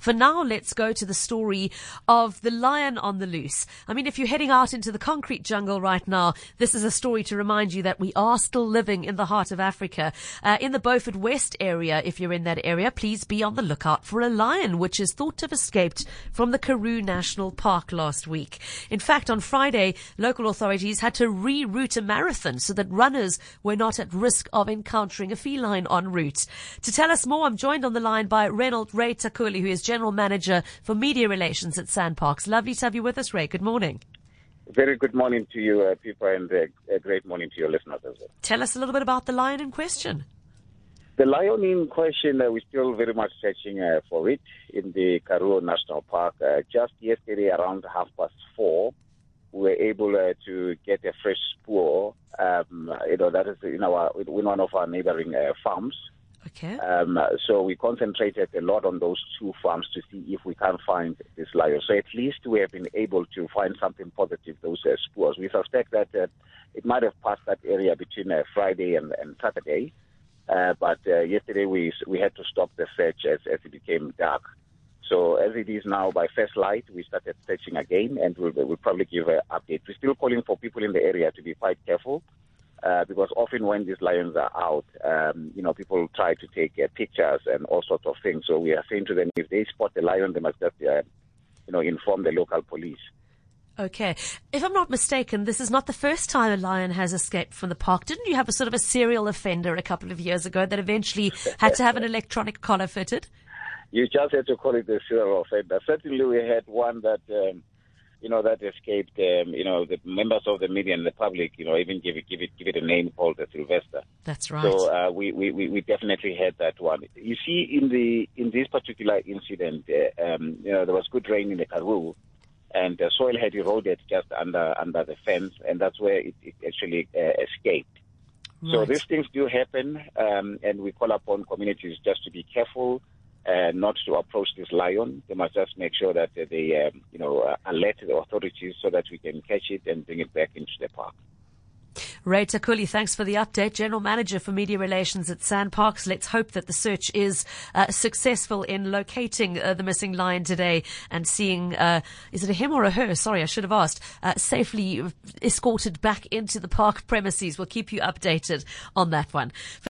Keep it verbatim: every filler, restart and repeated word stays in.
For now, let's go to the story of the lion on the loose. I mean, if you're heading out into the concrete jungle right now, this is a story to remind you that we are still living in the heart of Africa. Uh, in the Beaufort West area, if you're in that area, please be on the lookout for a lion, which is thought to have escaped from the Karoo National Park last week. In fact, on Friday, local authorities had to reroute a marathon so that runners were not at risk of encountering a feline en route. To tell us more, I'm joined on the line by Reynold Ray Takhuli, who is General Manager for Media Relations at SANParks. Lovely to have you with us, Ray. Good morning. Very good morning to you, uh, people, and uh, a great morning to your listeners as well. Tell us a little bit about the lion in question. The lion in question, uh, we're still very much searching uh, for it in the Karoo National Park. Uh, just yesterday, around half past four, we were able uh, to get a fresh spoor. Um, you know, that is in our in one of our neighboring uh, farms. Okay. Um, so we concentrated a lot on those two farms to see if we can find this lion. So at least we have been able to find something positive, those uh, spoors. We suspect that uh, it might have passed that area between uh, Friday and, and Saturday. Uh, but uh, yesterday we we had to stop the search as, as it became dark. So as it is now, by first light, we started searching again, and we'll, we'll probably give an update. We're still calling for people in the area to be quite careful. Uh, because often when these lions are out, um, you know, people try to take uh, pictures and all sorts of things. So we are saying to them, if they spot a lion, they must just, uh, you know, inform the local police. Okay. If I'm not mistaken, this is not the first time a lion has escaped from the park. Didn't you have a sort of a serial offender a couple of years ago that eventually had to have an electronic collar fitted? You just had to call it a serial offender. Certainly we had one that... Um, you know, that escaped, um, you know, the members of the media and the public, you know, even give it, give it, give it a name called the Sylvester. That's right. So uh, we, we, we definitely had that one. You see, in the in this particular incident, uh, um, you know, there was good rain in the Karoo, and the soil had eroded just under under the fence, and that's where it, it actually uh, escaped. Right. So these things do happen, um, and we call upon communities just to be careful. Uh, not to approach this lion. They must just make sure that uh, they, um, you know, uh, alert the authorities so that we can catch it and bring it back into the park. Ray Takhuli, thanks for the update. General Manager for Media Relations at SANParks. Let's hope that the search is uh, successful in locating uh, the missing lion today and seeing, uh, is it a him or a her? Sorry, I should have asked. Uh, safely escorted back into the park premises. We'll keep you updated on that one.